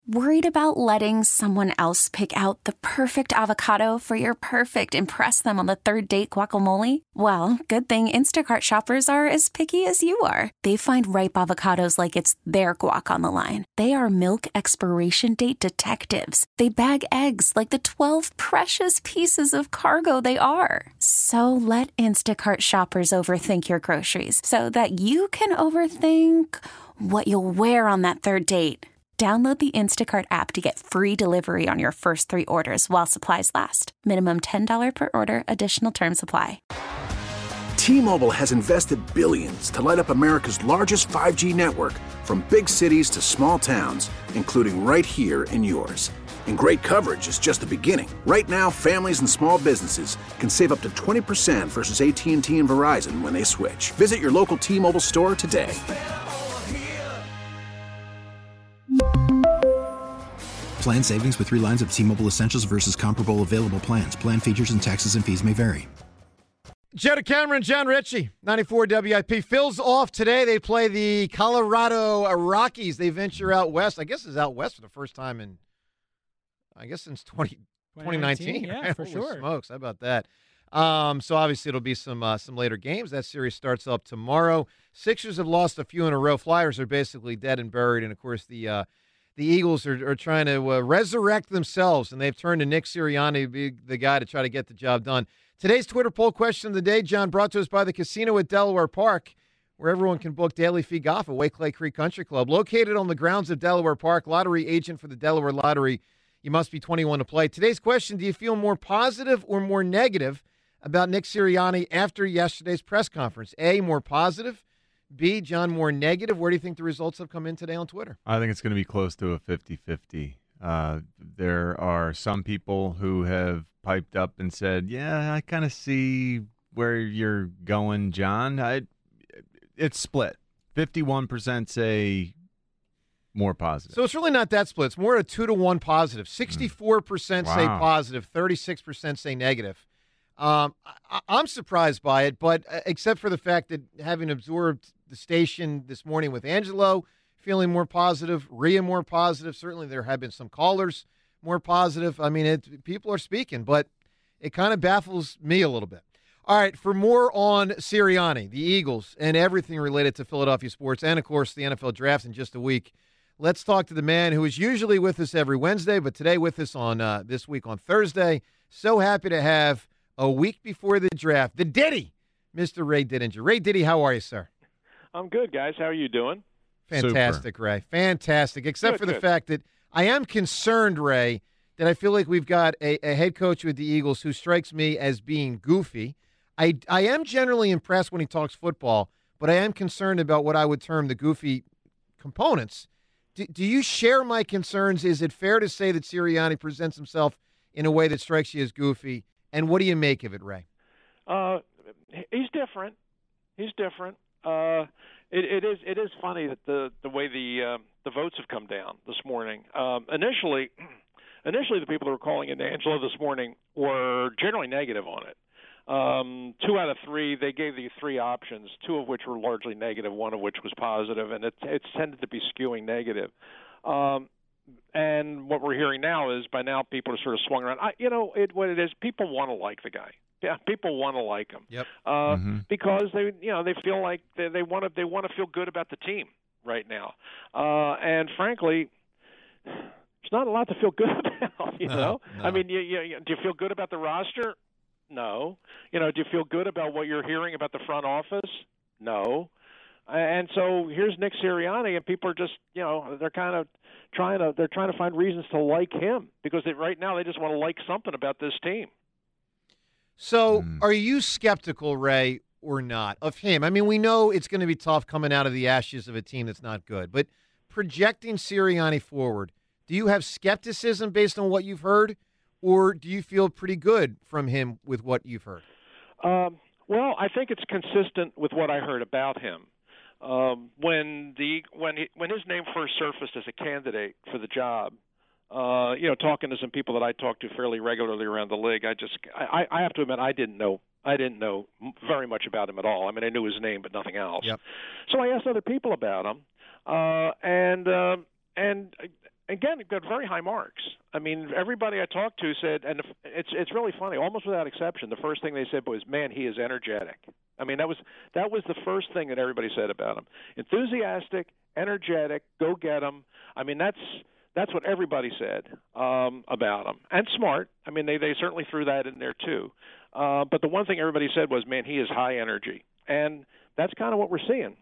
Worried about letting someone else pick out the perfect avocado for your perfect impress them on the third date guacamole? Well, good thing Instacart shoppers are as picky as you are. They find ripe avocados like it's their guac on the line. They are milk expiration date detectives. They bag eggs like the 12 precious pieces of cargo they are. So let Instacart shoppers overthink your groceries so that you can overthink what you'll wear on that third date. Download the Instacart app to get free delivery on your first 3 orders while supplies last. Minimum $10 per order. Additional terms apply. T-Mobile has invested billions to light up America's largest 5G network, from big cities to small towns, including right here in yours. And great coverage is just the beginning. Right now, families and small businesses can save up to 20% versus AT&T and Verizon when they switch. Visit your local T-Mobile store today. Plan savings with 3 lines of T-Mobile Essentials versus comparable available plans. Plan features and taxes and fees may vary. Joe DeCamara, John Ritchie, 94 WIP. Phil's off today. They play the Colorado Rockies. They venture out west. I guess it's out west for the first time since 2019. Yeah, for Holy sure. Smokes, how about that? So obviously it'll be some later games. That series starts up tomorrow. Sixers have lost a few in a row. Flyers are basically dead and buried. And, of course, the Eagles are trying to resurrect themselves, and they've turned to Nick Sirianni to be the guy to try to get the job done. Today's Twitter poll question of the day, John, brought to us by the Casino at Delaware Park, where everyone can book daily fee golf at Waikley Creek Country Club. Located on the grounds of Delaware Park, lottery agent for the Delaware Lottery. You must be 21 to play. Today's question, do you feel more positive or more negative about Nick Sirianni after yesterday's press conference? A, more positive. B, John, more negative. Where do you think the results have come in today on Twitter? I think it's going to be close to a 50-50. There are some people who have piped up and said, yeah, I kind of see where you're going, John. It's split. 51% say more positive. So it's really not that split. It's more a 2-to-1 positive. 64% say Wow. positive, 36% say negative. I'm surprised by it, but except for the fact that having absorbed the station this morning with Angelo, feeling more positive, Rhea more positive. Certainly there have been some callers more positive. I mean, people are speaking, but it kind of baffles me a little bit. All right, for more on Sirianni, the Eagles, and everything related to Philadelphia sports, and, of course, the NFL draft in just a week, let's talk to the man who is usually with us every Wednesday, but today with us on this week on Thursday. So happy to have a week before the draft, the Diddy, Mr. Ray Didinger. Ray Diddy, how are you, sir? I'm good, guys. How are you doing? Fantastic, Ray. Fantastic. Except for the Good. fact that I am concerned, Ray, that I feel like we've got a head coach with the Eagles who strikes me as being goofy. I am generally impressed when he talks football, but I am concerned about what I would term the goofy components. Do you share my concerns? Is it fair to say that Sirianni presents himself in a way that strikes you as goofy? And what do you make of it, Ray? He's different. He's different. It is funny that the way the votes have come down this morning. Initially, the people who were calling in Angelo this morning were generally negative on it. 2 out of 3, they gave the 3 options, 2 of which were largely negative, 1 of which was positive, and it's tended to be skewing negative. And what we're hearing now is by now people are sort of swung around. What it is, people want to like the guy. Yeah, people want to like him. Yep. Because they feel like they want to feel good about the team right now. And frankly, there's not a lot to feel good about. No. I mean, do you feel good about the roster? No. Do you feel good about what you're hearing about the front office? No. And so here's Nick Sirianni, and people are just, they're kind of trying to find reasons to like him because right now they just want to like something about this team. So are you skeptical, Ray, or not, of him? I mean, we know it's going to be tough coming out of the ashes of a team that's not good, but projecting Sirianni forward, do you have skepticism based on what you've heard, or do you feel pretty good from him with what you've heard? Well, I think it's consistent with what I heard about him. When his name first surfaced as a candidate for the job, talking to some people that I talk to fairly regularly around the league, I have to admit I didn't know very much about him at all. I mean, I knew his name, but nothing else. Yep. So I asked other people about him, and again, it got very high marks. I mean, everybody I talked to said, and it's really funny, almost without exception, the first thing they said was, "Man, he is energetic." I mean, that was the first thing that everybody said about him. Enthusiastic, energetic, go get him. I mean, that's what everybody said about him. And smart. I mean, they certainly threw that in there too. But the one thing everybody said was, "Man, he is high energy," and that's kind of what we're seeing.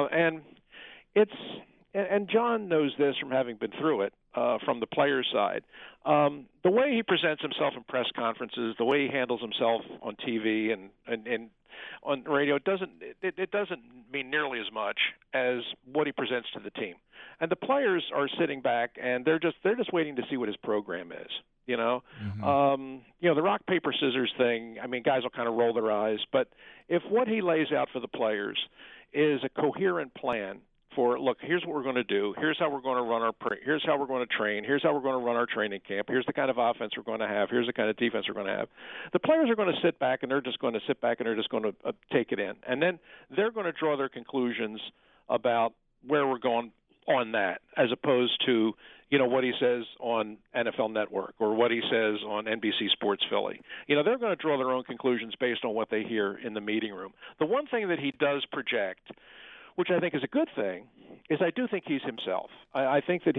And John knows this from having been through it from the player's side. The way he presents himself in press conferences, the way he handles himself on TV and on radio, it doesn't mean nearly as much as what he presents to the team. And the players are sitting back and they're just waiting to see what his program is. Mm-hmm. The rock paper scissors thing. I mean, guys will kind of roll their eyes, but if what he lays out for the players is a coherent plan for, look, here's what we're going to do. Here's how we're going to run here's how we're going to train. Here's how we're going to run our training camp. Here's the kind of offense we're going to have. Here's the kind of defense we're going to have. The players are going to sit back and they're just going to take it in. And then they're going to draw their conclusions about where we're going on that, as opposed to, what he says on NFL Network or what he says on NBC Sports Philly. They're going to draw their own conclusions based on what they hear in the meeting room. The one thing that he does project, which I think is a good thing, is I do think he's himself. I think that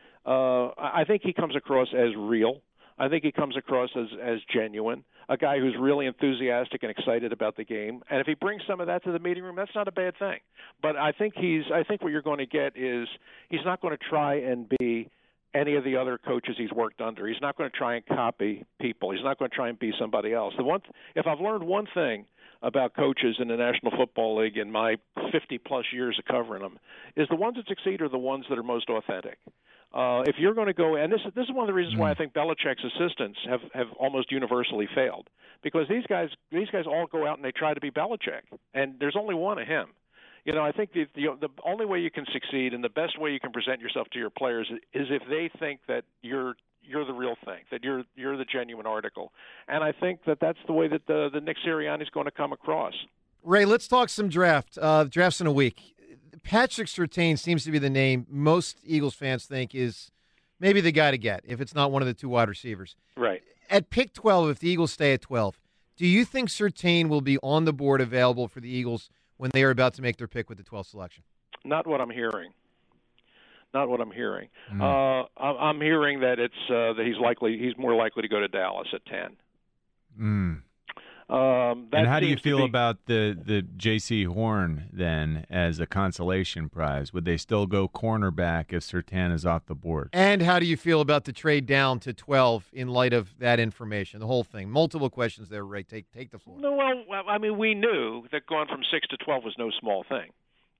I think he comes across as real. I think he comes across as genuine, a guy who's really enthusiastic and excited about the game. And if he brings some of that to the meeting room, that's not a bad thing. But I think what you're going to get is he's not going to try and be any of the other coaches he's worked under. He's not going to try and copy people. He's not going to try and be somebody else. If I've learned one thing about coaches in the National Football League in my 50-plus years of covering them, is the ones that succeed are the ones that are most authentic. If you're going to go, and this is one of the reasons why I think Belichick's assistants have almost universally failed, because these guys all go out and they try to be Belichick, and there's only one of him. I think the only way you can succeed and the best way you can present yourself to your players is if they think that you're the real thing, that you're the genuine article. And I think that's the way that the Nick Sirianni is going to come across. Ray, let's talk some draft. Draft's in a week. Patrick Surtain seems to be the name most Eagles fans think is maybe the guy to get if it's not one of the two wide receivers. Right. At pick 12, if the Eagles stay at 12, do you think Surtain will be on the board available for the Eagles when they are about to make their pick with the 12th selection? Not what I'm hearing. I'm hearing that it's that he's more likely to go to Dallas at 10. And how do you feel about the J.C. Horn then as a consolation prize? Would they still go cornerback if Surtain is off the board? And how do you feel about the trade down to 12 in light of that information, the whole thing? Multiple questions there, Ray. Take the floor. No, well, I mean, we knew that going from 6 to 12 was no small thing.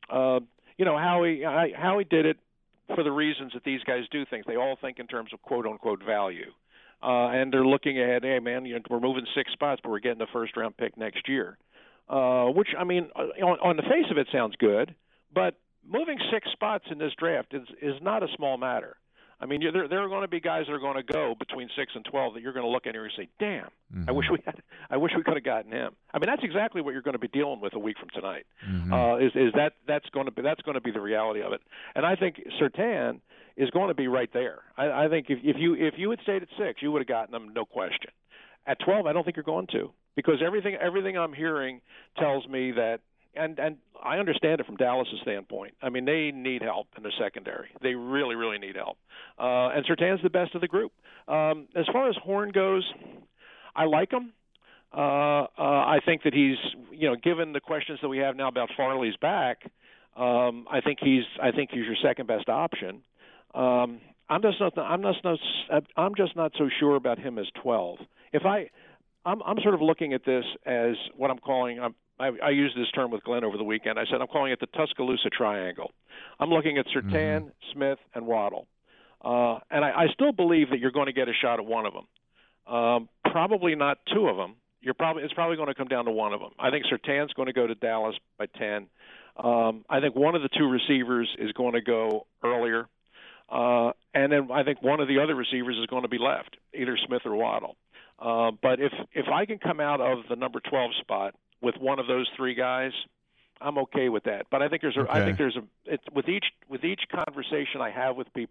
Howie did it for the reasons that these guys do things. They all think in terms of quote-unquote value. And they're looking ahead, hey, man, we're moving 6 spots, but we're getting the first-round pick next year. Which, I mean, on the face of it sounds good, but moving 6 spots in this draft is not a small matter. I mean, there are going to be guys that are going to go between 6 and 12 that you're going to look at and say, damn, mm-hmm. I wish we could have gotten him. I mean, that's exactly what you're going to be dealing with a week from tonight. Mm-hmm. That's going to be the reality of it. And I think Surtain is going to be right there. I think if you had stayed at 6, you would have gotten him, no question. At 12, I don't think you're going to, because everything I'm hearing tells me that, and I understand it from Dallas' standpoint. I mean, they need help in the secondary. They really, really need help. And Surtain's the best of the group. As far as Horn goes, I like him. I think that he's, given the questions that we have now about Farley's back, I think he's your second best option. I'm just not so sure about him as 12. I'm sort of looking at this as what I'm calling. I used this term with Glenn over the weekend. I said I'm calling it the Tuscaloosa Triangle. I'm looking at Surtain, Smith, and Waddle, and I still believe that you're going to get a shot at one of them. Probably not 2 of them. It's probably going to come down to one of them. I think Surtain's going to go to Dallas by 10. I think one of the 2 receivers is going to go earlier. And then I think one of the other receivers is going to be left, either Smith or Waddle. But if I can come out of the number 12 spot with one of those 3 guys, I'm okay with that. But I think with each conversation I have with people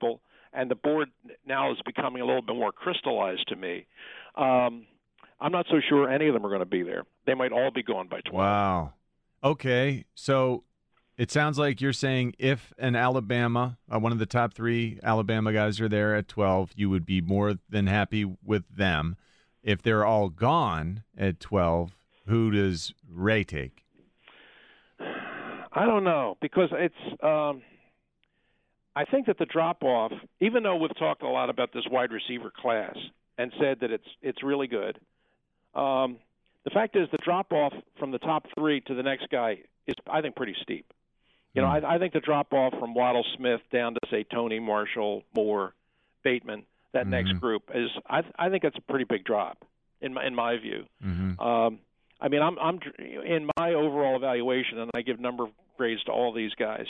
and the board now is becoming a little bit more crystallized to me. I'm not so sure any of them are going to be there. They might all be gone by 12. Wow. Okay, so it sounds like you're saying if an Alabama, one of the top 3 Alabama guys are there at 12, you would be more than happy with them. If they're all gone at 12, who does Ray take? I don't know, because it's I think that the drop-off, even though we've talked a lot about this wide receiver class and said that it's really good, the fact is the drop-off from the top 3 to the next guy is, I think, pretty steep. You know, I think the drop-off from Waddle Smith down to, say, Tony, Marshall, Moore, Bateman, that next group is, I think it's a pretty big drop in my view. I mean, I'm in my overall evaluation, and I give number of grades to all these guys.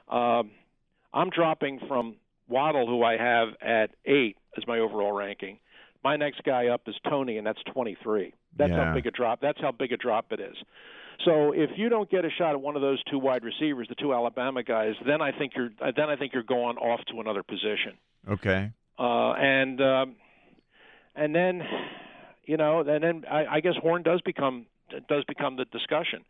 I'm dropping from Waddle, who I have at 8 as my overall ranking. My next guy up is Tony, and that's 23. That's how big a drop. That's how big a drop it is. So if you don't get a shot at one of those 2 wide receivers, the 2 Alabama guys, then I think you're going off to another position. Okay. And then, you know, and then I guess Horn does become the discussion.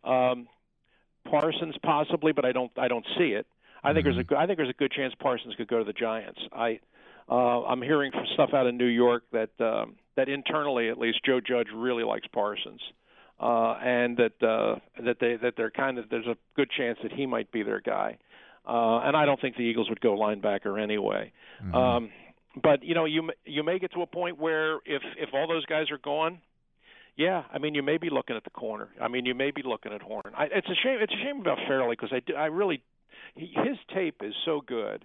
Parsons possibly, but I don't see it. I think there's a good chance Parsons could go to the Giants. I'm hearing stuff out of New York that internally, at least, Joe Judge really likes Parsons, and that they're there's a good chance that he might be their guy. And I don't think the Eagles would go linebacker anyway. But you know, you may get to a point where if all those guys are gone, yeah, I mean, you may be looking at the corner. I mean, you may be looking at Horn. It's a shame. It's a shame about Fairley, because his tape is so good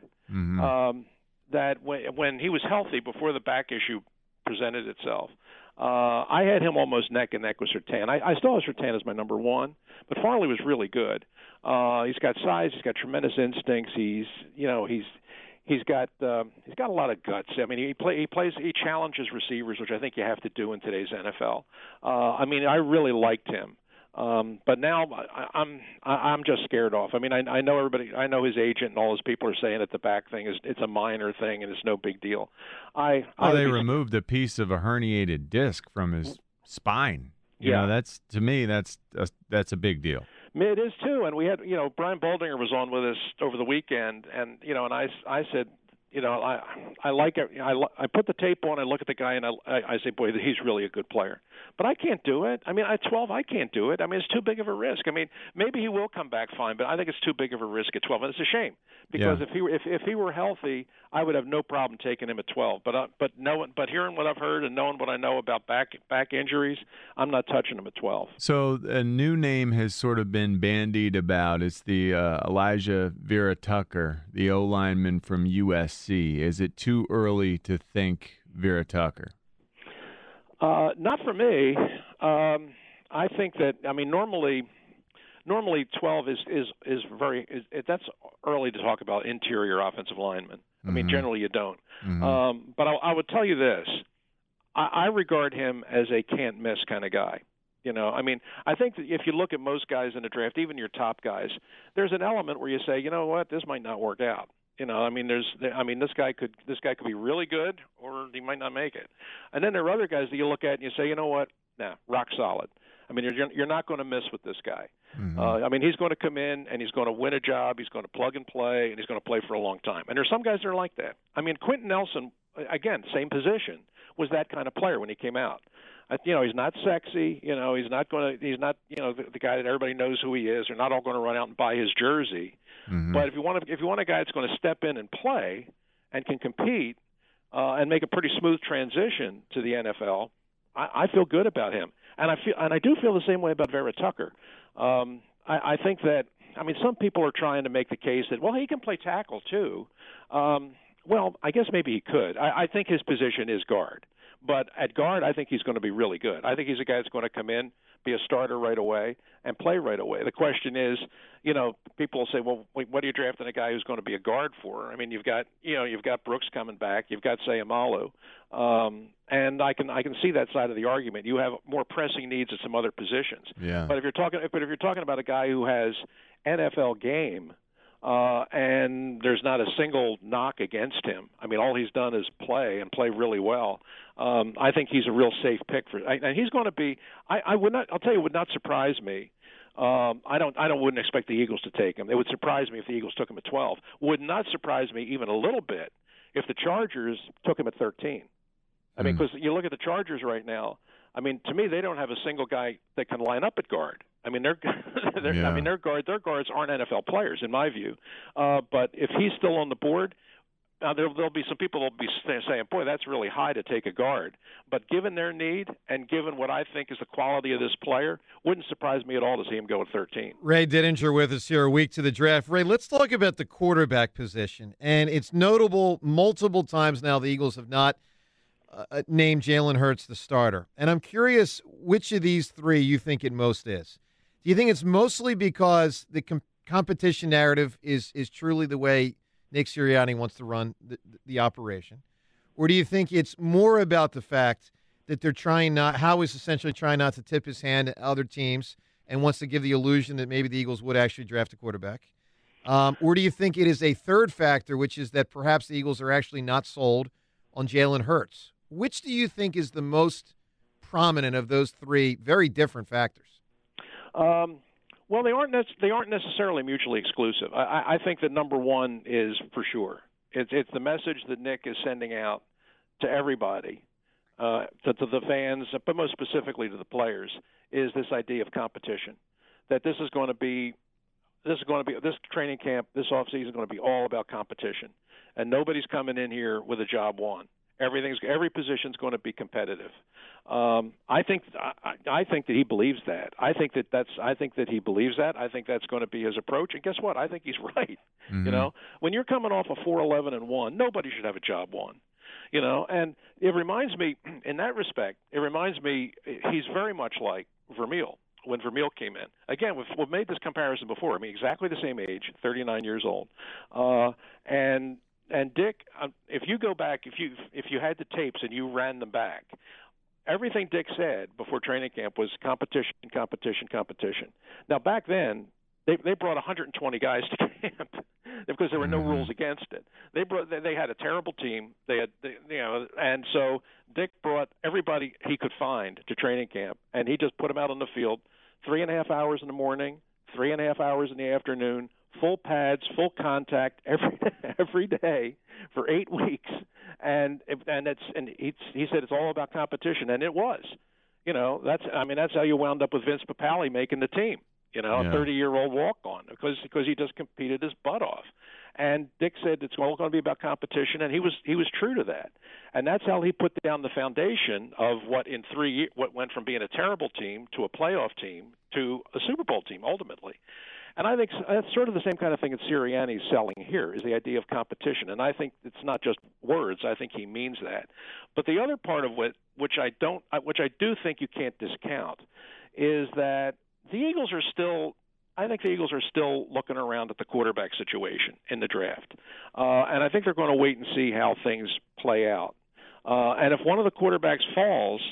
that when he was healthy before the back issue presented itself, I had him almost neck and neck with Surtain. I still have Surtain as my number 1, but Farley was really good. He's got size. He's got tremendous instincts. He's got a lot of guts. I mean, he challenges receivers, which I think you have to do in today's NFL. I mean, I really liked him. But now I'm just scared off. I mean, I know everybody. I know his agent and all his people are saying that the back thing it's a minor thing and it's no big deal. They removed a piece of a herniated disc from his spine. You know, that's, to me, that's a big deal. It is too, and we had, you know, Brian Baldinger was on with us over the weekend, and you know, and I said, you know, I like it. I put the tape on. I look at the guy, and I say, boy, he's really a good player. But I can't do it. I mean, at 12, I can't do it. I mean, it's too big of a risk. I mean, maybe he will come back fine, but I think it's too big of a risk at 12, and it's a shame because if he were healthy, I would have no problem taking him at 12. But hearing what I've heard and knowing what I know about back injuries, I'm not touching him at 12. So a new name has sort of been bandied about. It's the Elijah Vera Tucker, the O lineman from USC. Is it too early to think Vera Tucker? Not for me. I think that, I mean, normally 12 is that's early to talk about interior offensive linemen. I mean, generally you don't. But I would tell you this: I regard him as a can't miss kind of guy. You know, I mean, I think that if you look at most guys in the draft, even your top guys, there's an element where you say, you know what, this might not work out. You know, I mean, this guy could be really good, or he might not make it. And then there are other guys that you look at and you say, you know what, rock solid. I mean, you're not going to miss with this guy. I mean, he's going to come in and he's going to win a job. He's going to plug and play, and he's going to play for a long time. And there's some guys that are like that. I mean, Quentin Nelson, again, same position, was that kind of player when he came out. You know, he's not sexy. You know, he's not the guy that everybody knows who he is. They're not all going to run out and buy his jersey. But if you want a guy that's going to step in and play and can compete and make a pretty smooth transition to the NFL, I feel good about him. And I do feel the same way about Vera Tucker. I think that, I mean, some people are trying to make the case that, well, he can play tackle too. Well, I guess maybe he could. I think his position is guard. But at guard, I think he's going to be really good. I think he's a guy that's going to come in, be a starter right away, and play right away. The question is, you know, people will say, well, what are you drafting a guy who's going to be a guard for? I mean, you've got Brooks coming back, you've got Sayamalu, and I can see that side of the argument. You have more pressing needs at some other positions. Yeah. But if you're talking about a guy who has NFL game, and there's not a single knock against him. I mean, all he's done is play and play really well. I think he's a real safe pick and he's going to be. I would not. I'll tell you, it would not surprise me. Wouldn't expect the Eagles to take him. It would surprise me if the Eagles took him at 12. Would not surprise me even a little bit if the Chargers took him at 13. I mean, because you look at the Chargers right now. I mean, to me, they don't have a single guy that can line up at guard. I mean, their guards aren't NFL players in my view. But if he's still on the board, there'll be some people that'll be saying, "Boy, that's really high to take a guard." But given their need and given what I think is the quality of this player, wouldn't surprise me at all to see him go at 13. Ray Didinger with us here a week to the draft. Ray, let's talk about the quarterback position. And it's notable multiple times now the Eagles have not named Jalen Hurts the starter. And I'm curious which of these three you think it most is. Do you think it's mostly because the competition narrative is truly the way Nick Sirianni wants to run the operation? Or do you think it's more about the fact that they're Howie is essentially trying not to tip his hand at other teams and wants to give the illusion that maybe the Eagles would actually draft a quarterback? Or do you think it is a third factor, which is that perhaps the Eagles are actually not sold on Jalen Hurts? Which do you think is the most prominent of those three very different factors? Well, they aren't necessarily mutually exclusive. I think that number one is for sure. It's the message that Nick is sending out to everybody, to the fans, but most specifically to the players, is this idea of competition. That this training camp, this offseason is going to be all about competition, and nobody's coming in here with a job won. Every position's going to be competitive. I think that he believes that. I think that he believes that. I think that's going to be his approach. And guess what? I think he's right. Mm-hmm. You know, when you're coming off a 4-11-1, nobody should have a job won. You know, and it reminds me, in that respect, he's very much like Vermeil when Vermeil came in. Again, we've made this comparison before. I mean, exactly the same age, 39 years old, And Dick, if you go back, if you had the tapes and you ran them back, everything Dick said before training camp was competition, competition, competition. Now back then, they brought 120 guys to camp because there were no rules against it. They had a terrible team. And so Dick brought everybody he could find to training camp, and he just put them out on the field, 3.5 hours in the morning, 3.5 hours in the afternoon. Full pads, full contact every day for 8 weeks, and he said it's all about competition, and it was. You know, that's how you wound up with Vince Papale making the team. You know, a 30-year-old walk-on because he just competed his butt off. And Dick said it's all going to be about competition, and he was true to that. And that's how he put down the foundation of what went from being a terrible team to a playoff team to a Super Bowl team ultimately. And I think that's sort of the same kind of thing that Sirianni's selling here is the idea of competition. And I think it's not just words. I think he means that. But the other part of which I do think you can't discount, is that the Eagles are still looking around at the quarterback situation in the draft. And I think they're going to wait and see how things play out. And if one of the quarterbacks falls,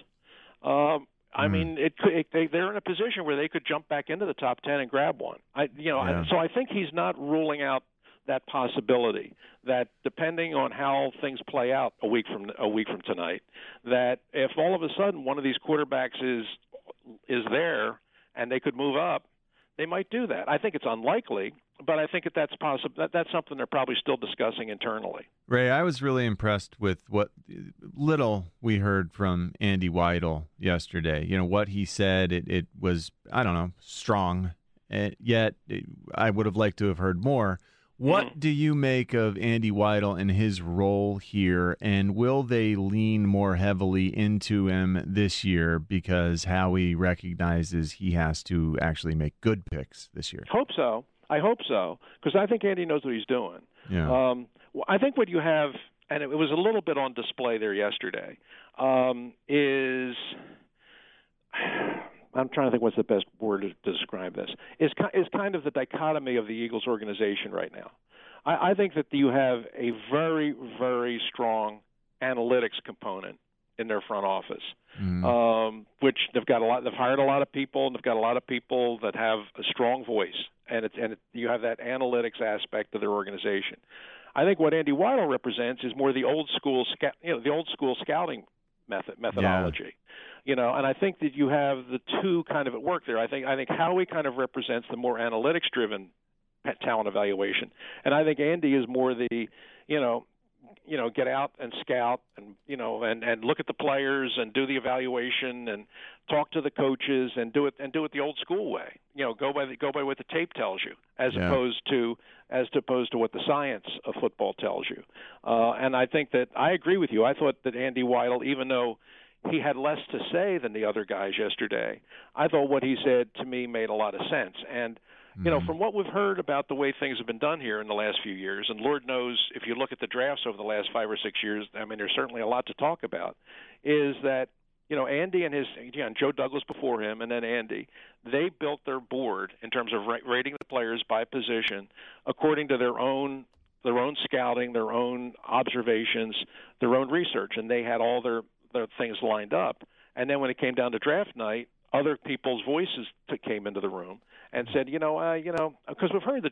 I mean, they're in a position where they could jump back into the top 10 and grab one. So I think he's not ruling out that possibility that depending on how things play out a week from tonight, that if all of a sudden one of these quarterbacks is there and they could move up, they might do that. I think it's unlikely, but I think that's possible. That's something they're probably still discussing internally. Ray, I was really impressed with what little we heard from Andy Weidel yesterday. You know, what he said, it was, I don't know, strong, yet I would have liked to have heard more. What do you make of Andy Weidel and his role here, and will they lean more heavily into him this year because Howie recognizes he has to actually make good picks this year? I hope so, because I think Andy knows what he's doing. Yeah. I think what you have, and it was a little bit on display there yesterday, is I'm trying to think what's the best word to describe this, is kind of the dichotomy of the Eagles organization right now. I think that you have a very, very strong analytics component in their front office, which they've hired a lot of people, and they've got a lot of people that have a strong voice and you have that analytics aspect of their organization. I think what Andy Weidel represents is more the old school scouting methodology. Yeah. And I think that you have the two kind of at work there. I think Howie kind of represents the more analytics driven talent evaluation, and I think Andy is more the get out and scout and and look at the players and do the evaluation and talk to the coaches and do it the old school way. Go by what the tape tells you as opposed to what the science of football tells you. And I think that I agree with you. I thought that Andy Weidel, even though he had less to say than the other guys yesterday, I thought what he said to me made a lot of sense. And from what we've heard about the way things have been done here in the last few years, and Lord knows if you look at the drafts over the last 5 or 6 years, I mean, there's certainly a lot to talk about, is that, Andy and Joe Douglas before him and then Andy, they built their board in terms of rating the players by position according to their own scouting, their own observations, their own research, and they had all their things lined up. And then when it came down to draft night, other people's voices came into the room and said, because we've heard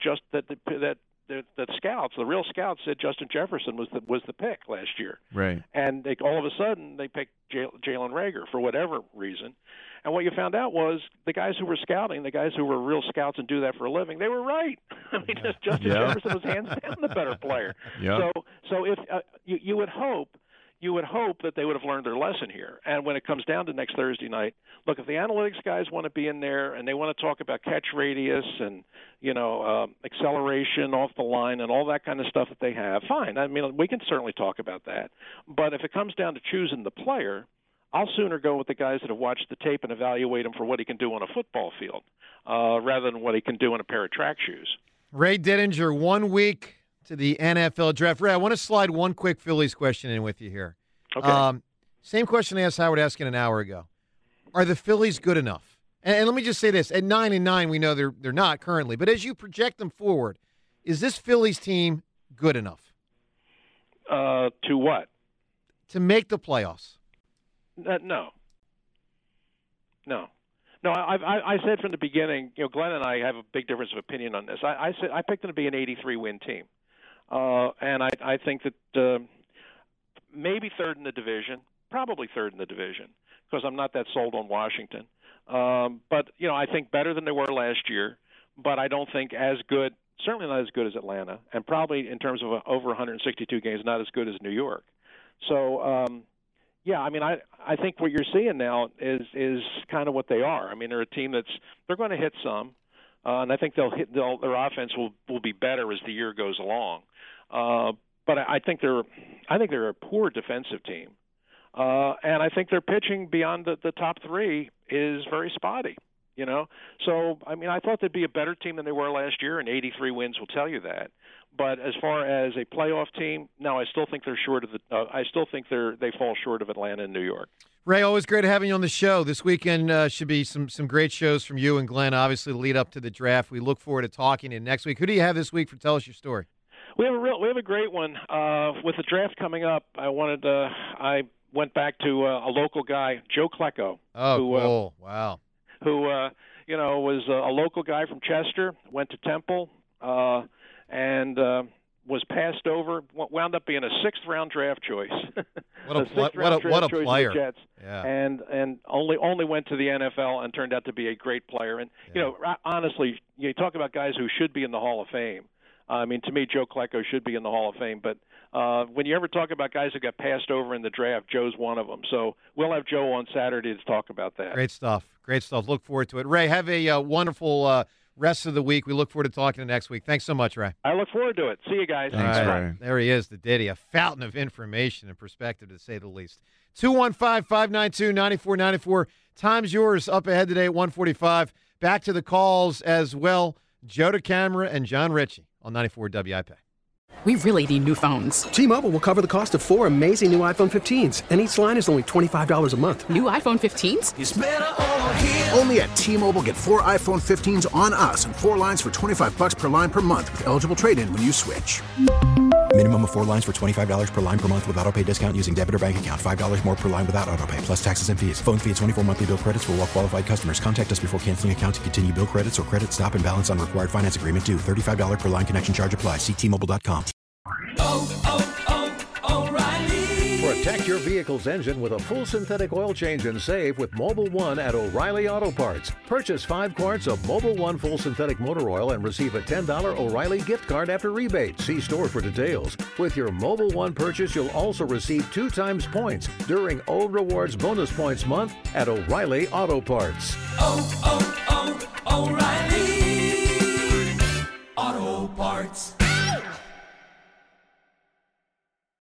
that scouts, the real scouts, said Justin Jefferson was the pick last year, right? And all of a sudden they picked Jalen Reagor for whatever reason. And what you found out was the guys who were scouting, the guys who were real scouts and do that for a living, they were right. I mean, Justin Jefferson was hands down the better player. Yeah. So if you would hope that they would have learned their lesson here. And when it comes down to next Thursday night, look, if the analytics guys want to be in there and they want to talk about catch radius and, acceleration off the line and all that kind of stuff that they have, fine. I mean, we can certainly talk about that. But if it comes down to choosing the player, I'll sooner go with the guys that have watched the tape and evaluate him for what he can do on a football field rather than what he can do in a pair of track shoes. Ray Dittinger, 1 week to the NFL draft. Ray, I want to slide one quick Phillies question in with you here. Okay. Same question I asked Howard Eskin an hour ago. Are the Phillies good enough? And let me just say this. At 9-9, we know they're not currently. But as you project them forward, is this Phillies team good enough? To what? To make the playoffs. No. I said from the beginning, Glenn and I have a big difference of opinion on this. I said I picked them to be an 83-win team. And I think that maybe third in the division, probably third in the division, because I'm not that sold on Washington. But, I think better than they were last year, but I don't think as good, certainly not as good as Atlanta, and probably in terms of over 162 games, not as good as New York. So, I think what you're seeing now is kind of what they are. I mean, they're a team they're going to hit some, and I think their offense will be better as the year goes along. But I think they're a poor defensive team, and I think their pitching beyond the top three is very spotty. So I mean, I thought they'd be a better team than they were last year, and 83 wins will tell you that. But as far as a playoff team, no, I still think they're short of I still think they fall short of Atlanta and New York. Ray, always great having you on the show. This weekend should be some great shows from you and Glenn, obviously, to lead up to the draft. We look forward to talking in next week. Who do you have this week for Tell Us Your Story? We have a great one with the draft coming up. I went back to a local guy, Joe Klecko. Oh, cool! Wow. Who was a local guy from Chester, went to Temple, and was passed over. Wound up being a sixth-round draft choice. What a player! Jets, yeah. And only went to the NFL and turned out to be a great player. And honestly, you talk about guys who should be in the Hall of Fame. I mean, to me, Joe Klecko should be in the Hall of Fame. But when you ever talk about guys who got passed over in the draft, Joe's one of them. So we'll have Joe on Saturday to talk about that. Great stuff. Look forward to it. Ray, have a wonderful rest of the week. We look forward to talking next week. Thanks so much, Ray. I look forward to it. See you guys. Thanks, Ray. There he is, the Diddy, a fountain of information and perspective, to say the least. 215-592-9494. Time's yours up ahead today at 1:45. Back to the calls as well. Joe DeCamara and John Ritchie on 94 WIP. We really need new phones. T-Mobile will cover the cost of 4 amazing new iPhone 15s, and each line is only $25 a month. New iPhone 15s? It's better over here. Only at T-Mobile, get 4 iPhone 15s on us and 4 lines for $25 per line per month with eligible trade-in when you switch. Minimum of 4 lines for $25 per line per month with autopay discount using debit or bank account. $5 more per line without autopay, plus taxes and fees. Phone fee at 24 monthly bill credits for well-qualified customers. Contact us before canceling account to continue bill credits or credit stop and balance on required finance agreement due. $35 per line connection charge applies. See T-Mobile.com. O'Reilly. Protect your vehicle's engine with a full synthetic oil change and save with Mobil 1 at O'Reilly Auto Parts. Purchase 5 quarts of Mobil 1 full synthetic motor oil and receive a $10 O'Reilly gift card after rebate. See store for details. With your Mobil 1 purchase, you'll also receive 2 times points during O Rewards Bonus Points Month at O'Reilly Auto Parts.